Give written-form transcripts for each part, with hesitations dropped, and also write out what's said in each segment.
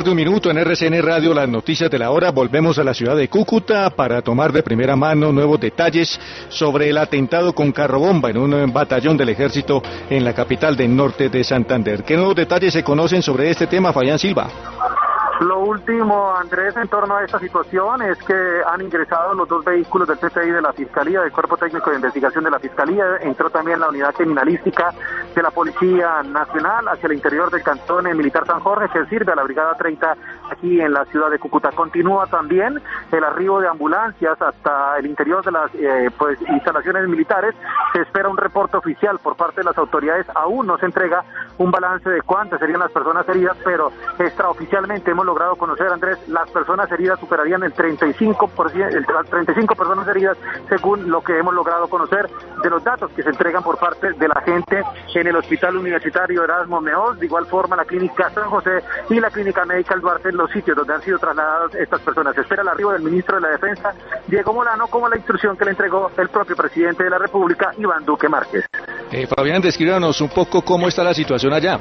De un minuto en RCN Radio, las noticias de la hora. Volvemos a la ciudad de Cúcuta para tomar de primera mano nuevos detalles sobre el atentado con carro bomba en un batallón del ejército en la capital del norte de Santander. ¿Qué nuevos detalles se conocen sobre este tema, Fabián Silva? Lo último, Andrés, en torno a esta situación es que han ingresado los dos vehículos del CTI de la Fiscalía, del Cuerpo Técnico de Investigación de la Fiscalía. Entró también la unidad criminalística de la Policía Nacional hacia el interior del cantón militar San Jorge, que sirve a la Brigada 30 aquí en la ciudad de Cúcuta. Continúa también el arribo de ambulancias hasta el interior de las instalaciones militares. Se espera un reporte oficial por parte de las autoridades. Aún no se entrega un balance de cuántas serían las personas heridas, pero extraoficialmente hemos logrado conocer, Andrés, las personas heridas superarían el 35%, las 35 personas heridas, según lo que hemos logrado conocer de los datos que se entregan por parte de la gente en el Hospital Universitario Erasmo Meoz, de igual forma la Clínica San José y la Clínica Médica El Duarte, en los sitios donde han sido trasladadas estas personas. Se espera el arribo del ministro de la Defensa, Diego Molano, como la instrucción que le entregó el propio presidente de la República, Iván Duque Márquez. Fabián, descríbanos un poco cómo está la situación allá.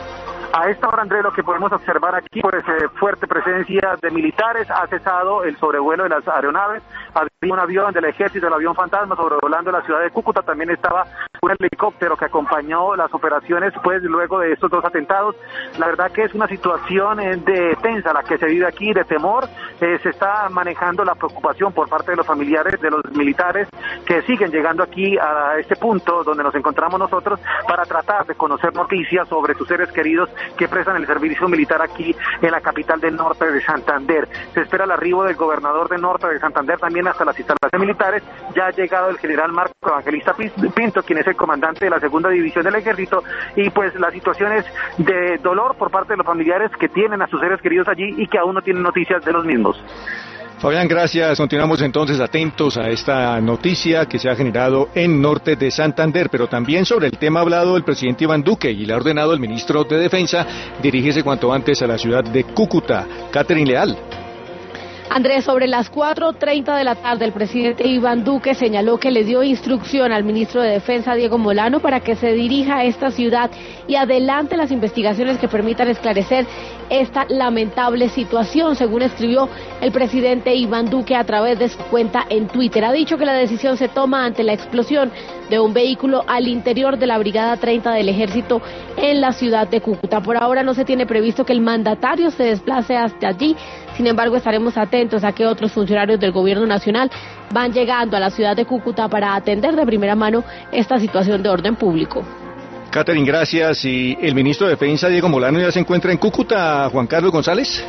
A esta hora, Andrés, lo que podemos observar aquí, fuerte presencia de militares, ha cesado el sobrevuelo de las aeronaves, había un avión del ejército, el avión fantasma, sobrevolando la ciudad de Cúcuta, también estaba un helicóptero que acompañó las operaciones, luego de estos dos atentados. La verdad que es una situación de tensa la que se vive aquí, de temor. Se está manejando la preocupación por parte de los familiares de los militares que siguen llegando aquí a este punto donde nos encontramos nosotros para tratar de conocer noticias sobre sus seres queridos que prestan el servicio militar aquí en la capital del norte de Santander. Se espera el arribo del gobernador del norte de Santander también hasta las instalaciones militares. Ya ha llegado el general Marco Evangelista Pinto, quien es el comandante de la segunda división del ejército, y pues la situación es de dolor por parte de los familiares que tienen a sus seres queridos allí y que aún no tienen noticias de los mismos. Fabián, gracias. Continuamos entonces atentos a esta noticia que se ha generado en norte de Santander, pero también sobre el tema hablado el presidente Iván Duque y le ha ordenado al ministro de Defensa dirigirse cuanto antes a la ciudad de Cúcuta. Catherine Leal. Andrés, sobre las 4:30 de la tarde, el presidente Iván Duque señaló que le dio instrucción al ministro de Defensa, Diego Molano, para que se dirija a esta ciudad y adelante las investigaciones que permitan esclarecer esta lamentable situación, según escribió el presidente Iván Duque a través de su cuenta en Twitter. Ha dicho que la decisión se toma ante la explosión de un vehículo al interior de la Brigada 30 del Ejército en la ciudad de Cúcuta. Por ahora no se tiene previsto que el mandatario se desplace hasta allí. Sin embargo, estaremos atentos a que otros funcionarios del gobierno nacional van llegando a la ciudad de Cúcuta para atender de primera mano esta situación de orden público. Catherine, gracias. ¿Y el ministro de Defensa, Diego Molano, ya se encuentra en Cúcuta, Juan Carlos González?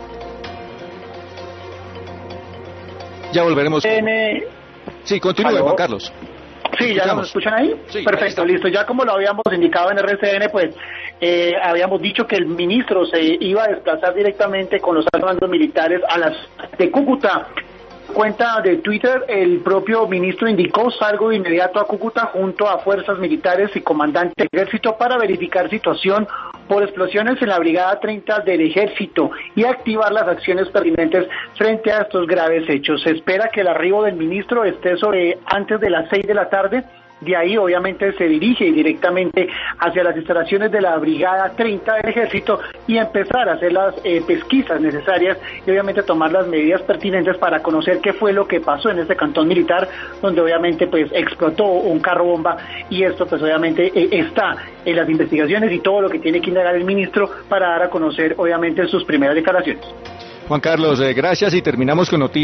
Ya volveremos. Sí, continúe, Juan Carlos. Sí, ¿ya nos escuchan ahí? Sí, perfecto, ahí listo. Ya como lo habíamos indicado en RCN, habíamos dicho que el ministro se iba a desplazar directamente con los altos mandos militares a las de Cúcuta. Cuenta de Twitter, el propio ministro indicó: salgo de inmediato a Cúcuta junto a fuerzas militares y comandante del ejército para verificar situación por explosiones en la Brigada 30 del Ejército y activar las acciones pertinentes frente a estos graves hechos. Se espera que el arribo del ministro esté antes de las 6 de la tarde. De ahí obviamente se dirige directamente hacia las instalaciones de la Brigada 30 del Ejército y empezar a hacer las pesquisas necesarias y obviamente tomar las medidas pertinentes para conocer qué fue lo que pasó en este cantón militar, donde obviamente explotó un carro bomba, y esto obviamente está en las investigaciones y todo lo que tiene que indagar el ministro para dar a conocer obviamente sus primeras declaraciones. Juan Carlos, gracias, y terminamos con noticias.